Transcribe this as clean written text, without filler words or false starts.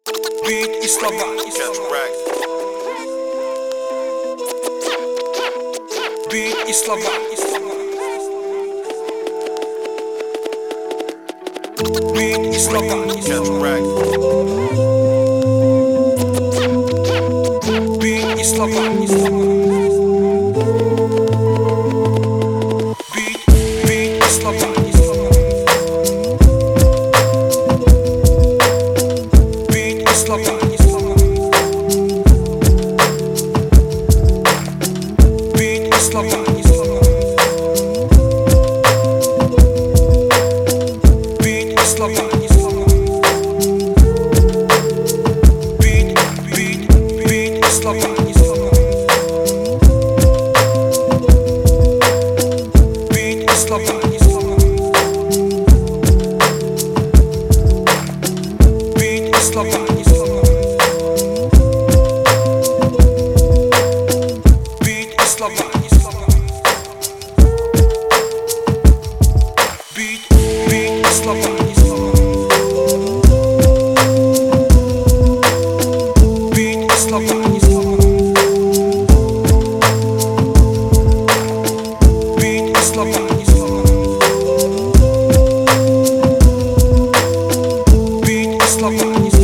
Beat Islava. Beat Islava. Beat Islava. Beat Islava. Beat Islava. Beat Islava. Beat Islava. Beat Islava. Beat Islava. Beat Islava. Beat Islava. Beat Islava. Beat Islava. Beat Islava. Beat Islava. Beat Islava.